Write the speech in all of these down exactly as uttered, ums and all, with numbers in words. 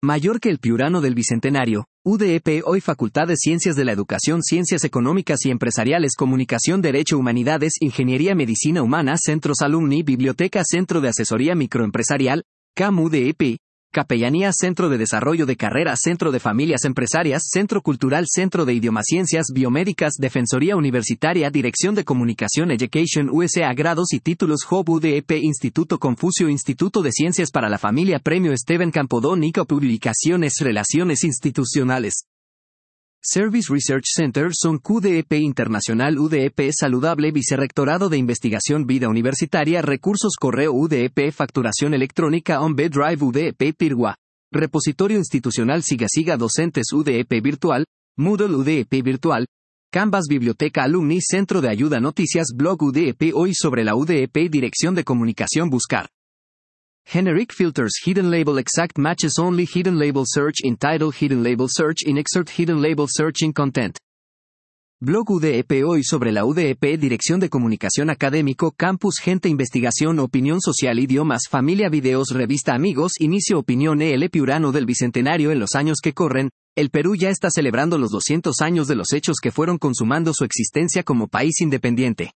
Mayor que el Piurano del Bicentenario, U D E P hoy Facultad de Ciencias de la Educación, Ciencias Económicas y Empresariales, Comunicación, Derecho, Humanidades, Ingeniería, Medicina Humana, Centros Alumni, Biblioteca, Centro de Asesoría Microempresarial, C A M U D E P, Capellanía, Centro de Desarrollo de Carreras, Centro de Familias Empresarias, Centro Cultural, Centro de Idiomaciencias Biomédicas, Defensoría Universitaria, Dirección de Comunicación, Education U S A, Grados y Títulos J O B U D E P, Instituto Confucio, Instituto de Ciencias para la Familia, Premio Esteban Campodón, I C A, Publicaciones, Relaciones Institucionales. Service Research Center, S O N C U D E P Internacional, U D E P Saludable, Vicerrectorado de Investigación, Vida Universitaria, Recursos, Correo U D E P, Facturación Electrónica, O M B Drive U D E P Pirgua, Repositorio Institucional Siga Siga, Docentes U D E P Virtual, Moodle U D E P Virtual, Canvas, Biblioteca Alumni, Centro de Ayuda, Noticias, Blog U D E P Hoy sobre la U D E P, Dirección de Comunicación, Buscar. Generic Filters, Hidden Label, Exact Matches Only, Hidden Label Search in Title, Hidden Label Search in Excerpt, Hidden Label Search in Content. Blog U D E P Hoy sobre la U D E P, Dirección de Comunicación Académico, Campus, Gente, Investigación, Opinión Social, Idiomas, Familia, Videos, Revista Amigos, Inicio, Opinión E L Piurano del Bicentenario. En los años que corren, el Perú ya está celebrando los doscientos años de los hechos que fueron consumando su existencia como país independiente.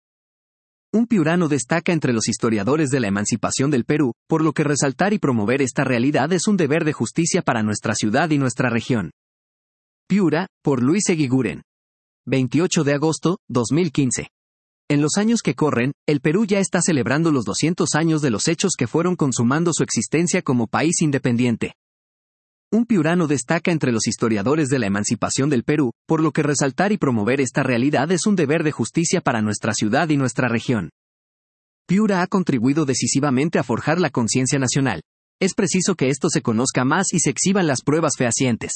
Un piurano destaca entre los historiadores de la emancipación del Perú, por lo que resaltar y promover esta realidad es un deber de justicia para nuestra ciudad y nuestra región. Piura, por Luis Eguiguren. veintiocho de agosto, dos mil quince. En los años que corren, el Perú ya está celebrando los doscientos años de los hechos que fueron consumando su existencia como país independiente. Un piurano destaca entre los historiadores de la emancipación del Perú, por lo que resaltar y promover esta realidad es un deber de justicia para nuestra ciudad y nuestra región. Piura ha contribuido decisivamente a forjar la conciencia nacional. Es preciso que esto se conozca más y se exhiban las pruebas fehacientes.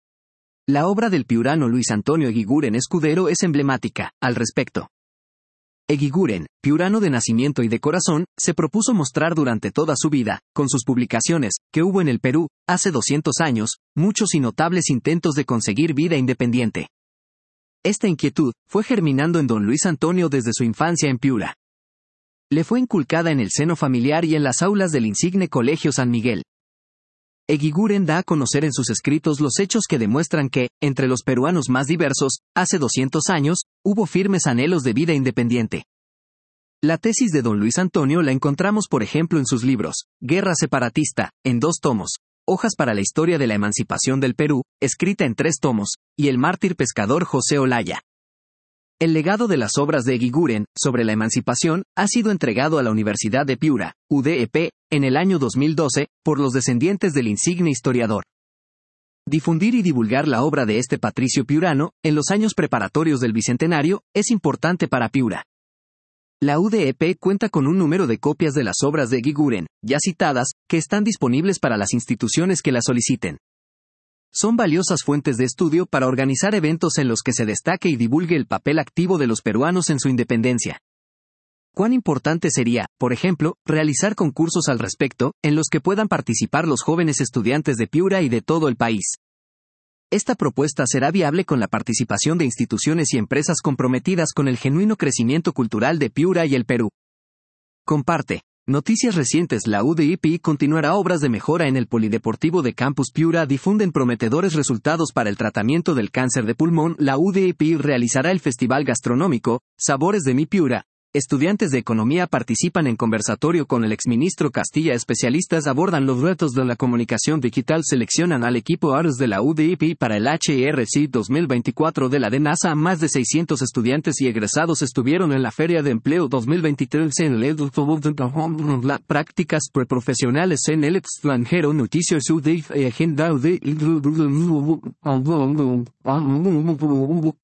La obra del piurano Luis Antonio Eguiguren Escudero es emblemática, al respecto. Eguiguren, piurano de nacimiento y de corazón, se propuso mostrar durante toda su vida, con sus publicaciones, que hubo en el Perú, hace doscientos años, muchos y notables intentos de conseguir vida independiente. Esta inquietud fue germinando en don Luis Antonio desde su infancia en Piura. Le fue inculcada en el seno familiar y en las aulas del insigne Colegio San Miguel. Eguiguren da a conocer en sus escritos los hechos que demuestran que, entre los peruanos más diversos, hace doscientos años, hubo firmes anhelos de vida independiente. La tesis de don Luis Antonio la encontramos por ejemplo en sus libros, Guerra Separatista, en dos tomos, Hojas para la Historia de la Emancipación del Perú, escrita en tres tomos, y El Mártir Pescador José Olaya. El legado de las obras de Eguiguren, sobre la emancipación, ha sido entregado a la Universidad de Piura, U D E P, en el año dos mil doce, por los descendientes del insigne historiador. Difundir y divulgar la obra de este patricio piurano, en los años preparatorios del Bicentenario, es importante para Piura. La U D E P cuenta con un número de copias de las obras de Eguiguren, ya citadas, que están disponibles para las instituciones que las soliciten. Son valiosas fuentes de estudio para organizar eventos en los que se destaque y divulgue el papel activo de los peruanos en su independencia. Cuán importante sería, por ejemplo, realizar concursos al respecto, en los que puedan participar los jóvenes estudiantes de Piura y de todo el país. Esta propuesta será viable con la participación de instituciones y empresas comprometidas con el genuino crecimiento cultural de Piura y el Perú. Comparte. Noticias recientes. La U D E P continuará obras de mejora en el Polideportivo de Campus Piura. Difunden prometedores resultados para el tratamiento del cáncer de pulmón. La U D E P realizará el Festival Gastronómico, Sabores de mi Piura. Estudiantes de Economía participan en conversatorio con el exministro Castilla. Especialistas abordan los retos de la comunicación digital. Seleccionan al equipo A R S de la U D E P para el H R C dos mil veinticuatro de la DENASA. Más de seiscientos estudiantes y egresados estuvieron en la Feria de Empleo dos mil veintitrés en el prácticas preprofesionales en el extranjero. Noticias U D E P Agenda U D E P.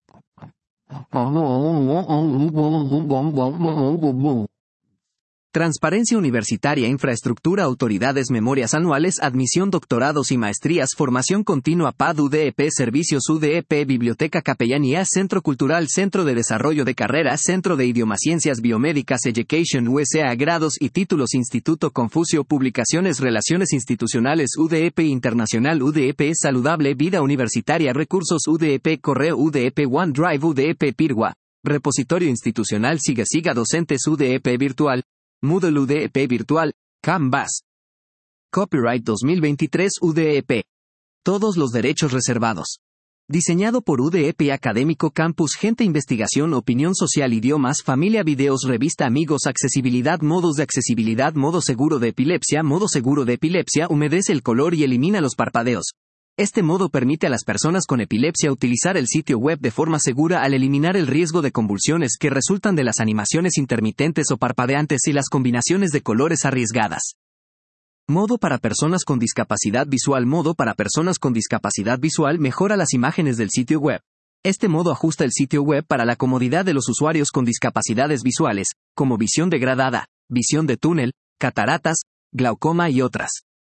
Transparencia universitaria, infraestructura, autoridades, memorias anuales, admisión, doctorados y maestrías, formación continua, P A D, U D E P, servicios U D E P, biblioteca, capellanía, centro cultural, centro de desarrollo de carreras, centro de idiomaciencias biomédicas, Education U S A, grados y títulos, Instituto Confucio, publicaciones, relaciones institucionales, U D E P Internacional, U D E P Saludable, vida universitaria, recursos, U D E P Correo, U D E P OneDrive, U D E P Pirgua, repositorio institucional, Siga Siga, docentes, U D E P Virtual, Moodle U D E P Virtual, Canvas. Copyright dos mil veintitrés U D E P. Todos los derechos reservados. Diseñado por U D E P Académico Campus Gente Investigación Opinión Social Idiomas Familia Videos Revista Amigos Accesibilidad Modos de accesibilidad Modo seguro de epilepsia Modo seguro de epilepsia humedece el color y elimina los parpadeos. Este modo permite a las personas con epilepsia utilizar el sitio web de forma segura al eliminar el riesgo de convulsiones que resultan de las animaciones intermitentes o parpadeantes y las combinaciones de colores arriesgadas. Modo para personas con discapacidad visual Modo para personas con discapacidad visual mejora las imágenes del sitio web. Este modo ajusta el sitio web para la comodidad de los usuarios con discapacidades visuales, como visión degradada, visión de túnel, cataratas, glaucoma y otras.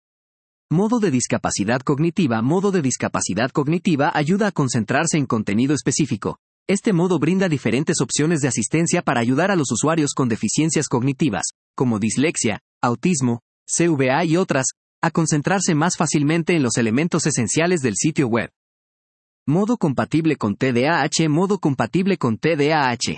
Modo de discapacidad cognitiva Modo de discapacidad cognitiva ayuda a concentrarse en contenido específico. Este modo brinda diferentes opciones de asistencia para ayudar a los usuarios con deficiencias cognitivas, como dislexia, autismo, C V A y otras, a concentrarse más fácilmente en los elementos esenciales del sitio web. Modo compatible con T D A H Modo compatible con T D A H.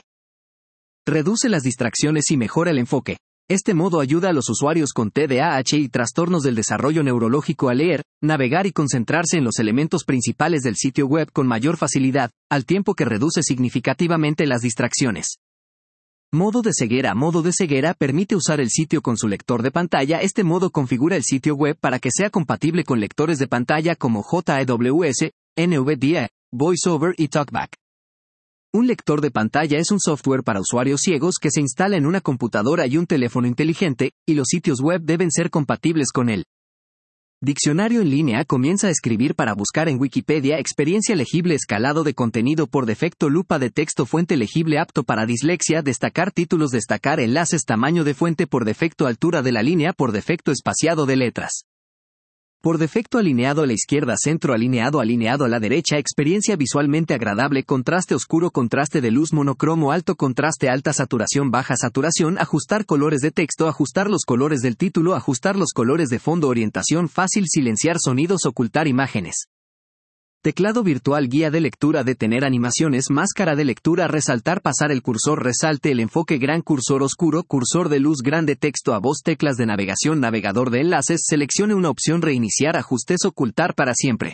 Reduce las distracciones y mejora el enfoque. Este modo ayuda a los usuarios con T D A H y trastornos del desarrollo neurológico a leer, navegar y concentrarse en los elementos principales del sitio web con mayor facilidad, al tiempo que reduce significativamente las distracciones. Modo de ceguera Modo de ceguera permite usar el sitio con su lector de pantalla. Este modo configura el sitio web para que sea compatible con lectores de pantalla como J E W S, N V D A, VoiceOver y TalkBack. Un lector de pantalla es un software para usuarios ciegos que se instala en una computadora y un teléfono inteligente, y los sitios web deben ser compatibles con él. Diccionario en línea comienza a escribir para buscar en Wikipedia experiencia legible escalado de contenido por defecto lupa de texto fuente legible apto para dislexia destacar títulos destacar enlaces tamaño de fuente por defecto altura de la línea por defecto espaciado de letras. Por defecto alineado a la izquierda centro alineado alineado a la derecha experiencia visualmente agradable contraste oscuro contraste de luz monocromo alto contraste alta saturación baja saturación ajustar colores de texto ajustar los colores del título ajustar los colores de fondo orientación fácil silenciar sonidos ocultar imágenes. Teclado virtual guía de lectura detener animaciones máscara de lectura resaltar pasar el cursor resalte el enfoque gran cursor oscuro cursor de luz grande texto a voz teclas de navegación navegador de enlaces seleccione una opción reiniciar ajustes ocultar para siempre.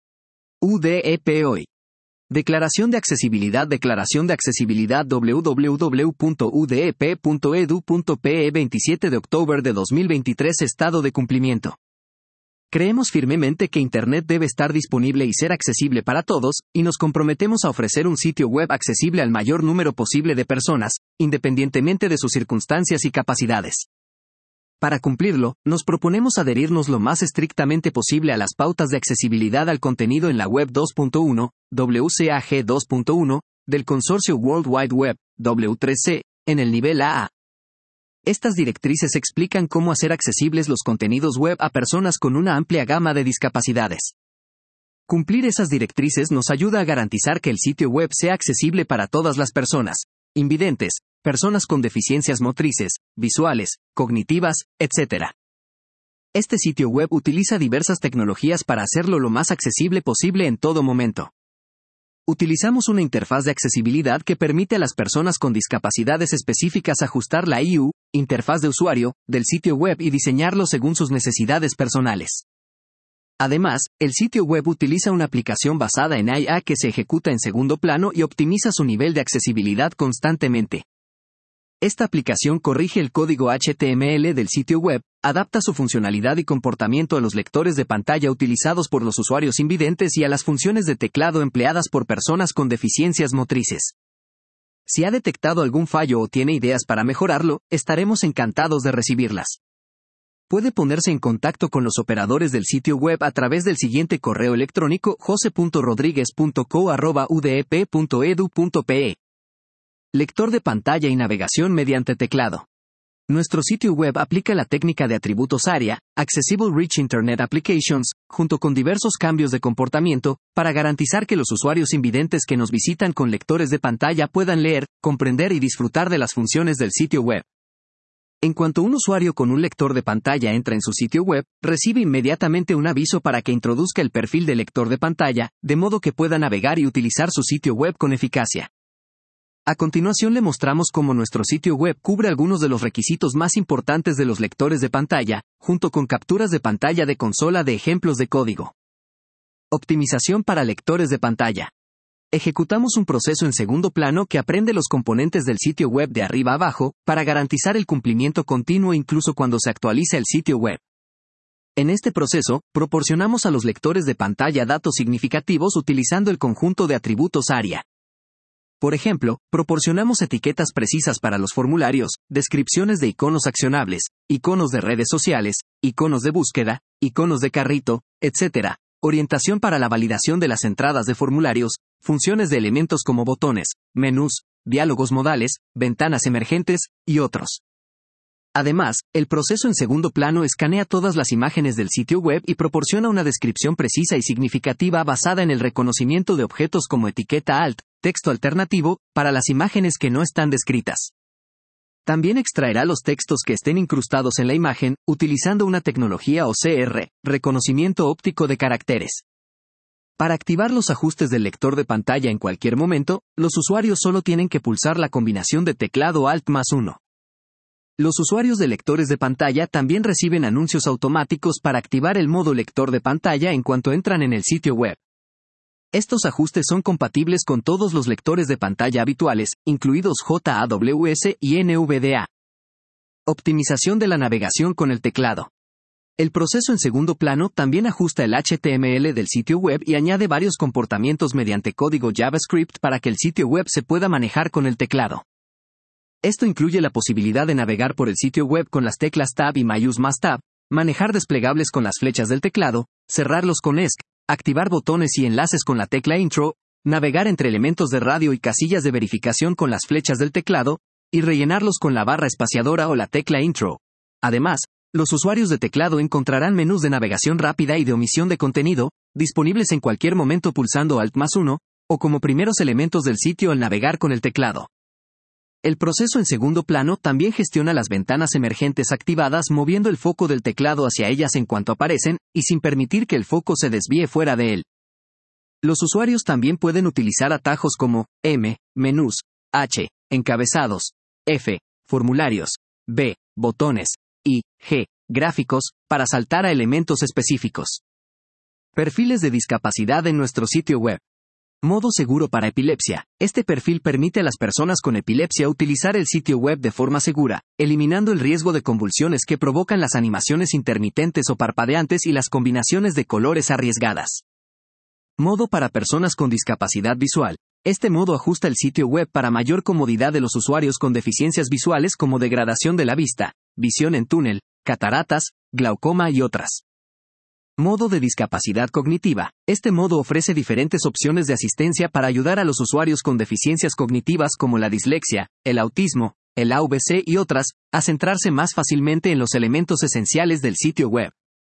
U D E P hoy. Declaración de accesibilidad Declaración de accesibilidad w w w punto u d e p punto e d u punto p e veintisiete de octubre de dos mil veintitrés Estado de cumplimiento. Creemos firmemente que Internet debe estar disponible y ser accesible para todos, y nos comprometemos a ofrecer un sitio web accesible al mayor número posible de personas, independientemente de sus circunstancias y capacidades. Para cumplirlo, nos proponemos adherirnos lo más estrictamente posible a las pautas de accesibilidad al contenido en la Web dos punto uno, W C A G dos punto uno, del consorcio World Wide Web, W tres C, en el nivel A A. Estas directrices explican cómo hacer accesibles los contenidos web a personas con una amplia gama de discapacidades. Cumplir esas directrices nos ayuda a garantizar que el sitio web sea accesible para todas las personas, invidentes, personas con deficiencias motrices, visuales, cognitivas, etcétera. Este sitio web utiliza diversas tecnologías para hacerlo lo más accesible posible en todo momento. Utilizamos una interfaz de accesibilidad que permite a las personas con discapacidades específicas ajustar la I U, interfaz de usuario, del sitio web y diseñarlo según sus necesidades personales. Además, el sitio web utiliza una aplicación basada en I A que se ejecuta en segundo plano y optimiza su nivel de accesibilidad constantemente. Esta aplicación corrige el código H T M L del sitio web, adapta su funcionalidad y comportamiento a los lectores de pantalla utilizados por los usuarios invidentes y a las funciones de teclado empleadas por personas con deficiencias motrices. Si ha detectado algún fallo o tiene ideas para mejorarlo, estaremos encantados de recibirlas. Puede ponerse en contacto con los operadores del sitio web a través del siguiente correo electrónico jose punto rodriguez punto co arroba u d e p punto e d u punto p e. Lector de pantalla y navegación mediante teclado. Nuestro sitio web aplica la técnica de atributos área, Accessible Rich Internet Applications, junto con diversos cambios de comportamiento, para garantizar que los usuarios invidentes que nos visitan con lectores de pantalla puedan leer, comprender y disfrutar de las funciones del sitio web. En cuanto un usuario con un lector de pantalla entra en su sitio web, recibe inmediatamente un aviso para que introduzca el perfil del lector de pantalla, de modo que pueda navegar y utilizar su sitio web con eficacia. A continuación le mostramos cómo nuestro sitio web cubre algunos de los requisitos más importantes de los lectores de pantalla, junto con capturas de pantalla de consola de ejemplos de código. Optimización para lectores de pantalla. Ejecutamos un proceso en segundo plano que aprende los componentes del sitio web de arriba a abajo, para garantizar el cumplimiento continuo incluso cuando se actualiza el sitio web. En este proceso, proporcionamos a los lectores de pantalla datos significativos utilizando el conjunto de atributos ARIA. Por ejemplo, proporcionamos etiquetas precisas para los formularios, descripciones de iconos accionables, iconos de redes sociales, iconos de búsqueda, iconos de carrito, etcétera, orientación para la validación de las entradas de formularios, funciones de elementos como botones, menús, diálogos modales, ventanas emergentes, y otros. Además, el proceso en segundo plano escanea todas las imágenes del sitio web y proporciona una descripción precisa y significativa basada en el reconocimiento de objetos como etiqueta alt, texto alternativo, para las imágenes que no están descritas. También extraerá los textos que estén incrustados en la imagen, utilizando una tecnología O C R, reconocimiento óptico de caracteres. Para activar los ajustes del lector de pantalla en cualquier momento, los usuarios solo tienen que pulsar la combinación de teclado Alt más uno. Los usuarios de lectores de pantalla también reciben anuncios automáticos para activar el modo lector de pantalla en cuanto entran en el sitio web. Estos ajustes son compatibles con todos los lectores de pantalla habituales, incluidos J A W S y N V D A. Optimización de la navegación con el teclado. El proceso en segundo plano también ajusta el H T M L del sitio web y añade varios comportamientos mediante código JavaScript para que el sitio web se pueda manejar con el teclado. Esto incluye la posibilidad de navegar por el sitio web con las teclas Tab y Mayús más Tab, manejar desplegables con las flechas del teclado, cerrarlos con ESC, activar botones y enlaces con la tecla Intro, navegar entre elementos de radio y casillas de verificación con las flechas del teclado, y rellenarlos con la barra espaciadora o la tecla Intro. Además, los usuarios de teclado encontrarán menús de navegación rápida y de omisión de contenido, disponibles en cualquier momento pulsando Alt más uno, o como primeros elementos del sitio al navegar con el teclado. El proceso en segundo plano también gestiona las ventanas emergentes activadas moviendo el foco del teclado hacia ellas en cuanto aparecen, y sin permitir que el foco se desvíe fuera de él. Los usuarios también pueden utilizar atajos como M, menús, H, encabezados, F, formularios, B, botones, y G, gráficos, para saltar a elementos específicos. Perfiles de discapacidad en nuestro sitio web. Modo seguro para epilepsia. Este perfil permite a las personas con epilepsia utilizar el sitio web de forma segura, eliminando el riesgo de convulsiones que provocan las animaciones intermitentes o parpadeantes y las combinaciones de colores arriesgadas. Modo para personas con discapacidad visual. Este modo ajusta el sitio web para mayor comodidad de los usuarios con deficiencias visuales como degradación de la vista, visión en túnel, cataratas, glaucoma y otras. Modo de discapacidad cognitiva. Este modo ofrece diferentes opciones de asistencia para ayudar a los usuarios con deficiencias cognitivas como la dislexia, el autismo, el A V C y otras, a centrarse más fácilmente en los elementos esenciales del sitio web.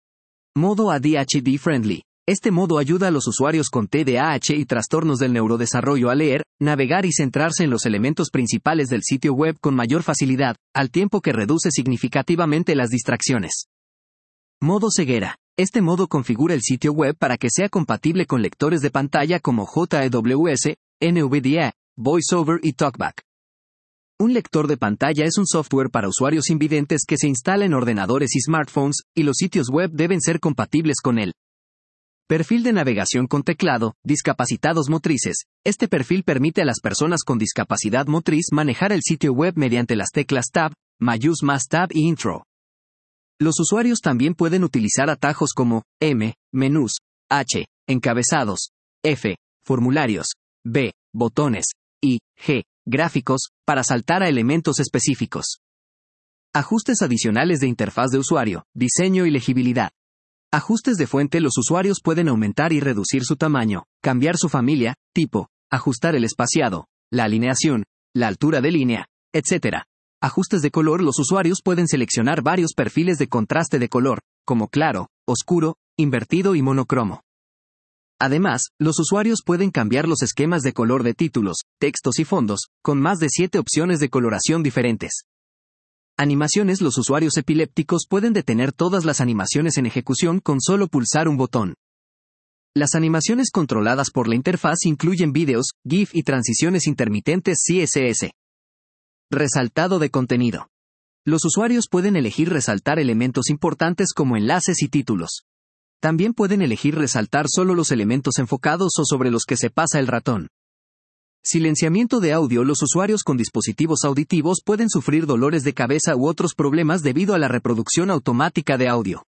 Modo A D H D Friendly. Este modo ayuda a los usuarios con T D A H y trastornos del neurodesarrollo a leer, navegar y centrarse en los elementos principales del sitio web con mayor facilidad, al tiempo que reduce significativamente las distracciones. Modo ceguera. Este modo configura el sitio web para que sea compatible con lectores de pantalla como J A W S, N V D A, VoiceOver y TalkBack. Un lector de pantalla es un software para usuarios invidentes que se instala en ordenadores y smartphones, y los sitios web deben ser compatibles con él. Perfil de navegación con teclado, discapacitados motrices. Este perfil permite a las personas con discapacidad motriz manejar el sitio web mediante las teclas Tab, Mayús más Tab y Intro. Los usuarios también pueden utilizar atajos como M, menús, H, encabezados, F, formularios, B, botones, y G, gráficos, para saltar a elementos específicos. Ajustes adicionales de interfaz de usuario, diseño y legibilidad. Ajustes de fuente. Los usuarios pueden aumentar y reducir su tamaño, cambiar su familia, tipo, ajustar el espaciado, la alineación, la altura de línea, etcétera. Ajustes de color. Los usuarios pueden seleccionar varios perfiles de contraste de color, como claro, oscuro, invertido y monocromo. Además, los usuarios pueden cambiar los esquemas de color de títulos, textos y fondos, con más de siete opciones de coloración diferentes. Animaciones. Los usuarios epilépticos pueden detener todas las animaciones en ejecución con solo pulsar un botón. Las animaciones controladas por la interfaz incluyen vídeos, GIF y transiciones intermitentes C S S. Resaltado de contenido. Los usuarios pueden elegir resaltar elementos importantes como enlaces y títulos. También pueden elegir resaltar solo los elementos enfocados o sobre los que se pasa el ratón. Silenciamiento de audio. Los usuarios con dispositivos auditivos pueden sufrir dolores de cabeza u otros problemas debido a la reproducción automática de audio.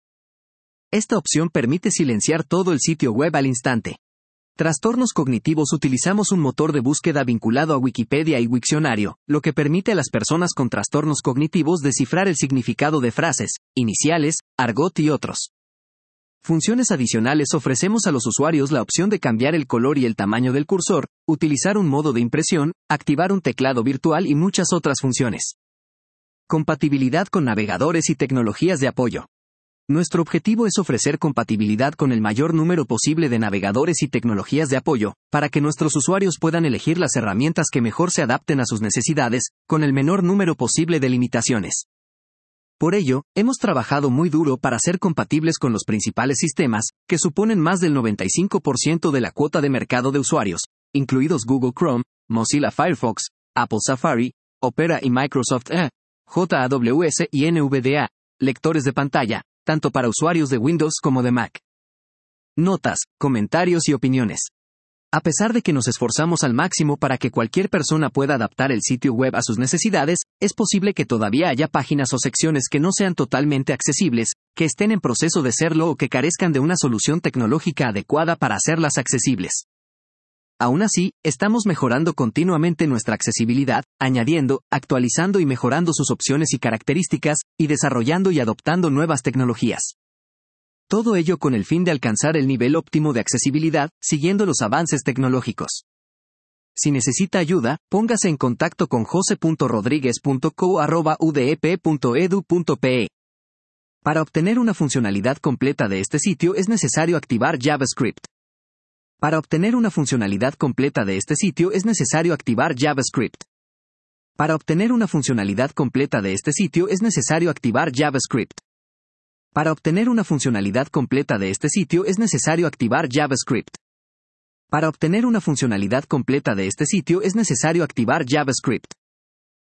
Esta opción permite silenciar todo el sitio web al instante. Trastornos cognitivos. Utilizamos un motor de búsqueda vinculado a Wikipedia y Wiktionario, lo que permite a las personas con trastornos cognitivos descifrar el significado de frases, iniciales, argot y otros. Funciones adicionales. Ofrecemos a los usuarios la opción de cambiar el color y el tamaño del cursor, utilizar un modo de impresión, activar un teclado virtual y muchas otras funciones. Compatibilidad con navegadores y tecnologías de apoyo. Nuestro objetivo es ofrecer compatibilidad con el mayor número posible de navegadores y tecnologías de apoyo, para que nuestros usuarios puedan elegir las herramientas que mejor se adapten a sus necesidades, con el menor número posible de limitaciones. Por ello, hemos trabajado muy duro para ser compatibles con los principales sistemas, que suponen más del noventa y cinco por ciento de la cuota de mercado de usuarios, incluidos Google Chrome, Mozilla Firefox, Apple Safari, Opera y Microsoft Edge, J A W S y N V D A, lectores de pantalla, tanto para usuarios de Windows como de Mac. Notas, comentarios y opiniones. A pesar de que nos esforzamos al máximo para que cualquier persona pueda adaptar el sitio web a sus necesidades, es posible que todavía haya páginas o secciones que no sean totalmente accesibles, que estén en proceso de serlo o que carezcan de una solución tecnológica adecuada para hacerlas accesibles. Aún así, estamos mejorando continuamente nuestra accesibilidad, añadiendo, actualizando y mejorando sus opciones y características, y desarrollando y adoptando nuevas tecnologías. Todo ello con el fin de alcanzar el nivel óptimo de accesibilidad, siguiendo los avances tecnológicos. Si necesita ayuda, póngase en contacto con jose punto rodriguez punto co arroba u d e p punto e d u punto p e. Para obtener una funcionalidad completa de este sitio es necesario activar JavaScript. Para obtener una funcionalidad completa de este sitio es necesario activar JavaScript. Para obtener una funcionalidad completa de este sitio es necesario activar JavaScript. Para obtener una funcionalidad completa de este sitio es necesario activar JavaScript. Para obtener una funcionalidad completa de este sitio es necesario activar JavaScript.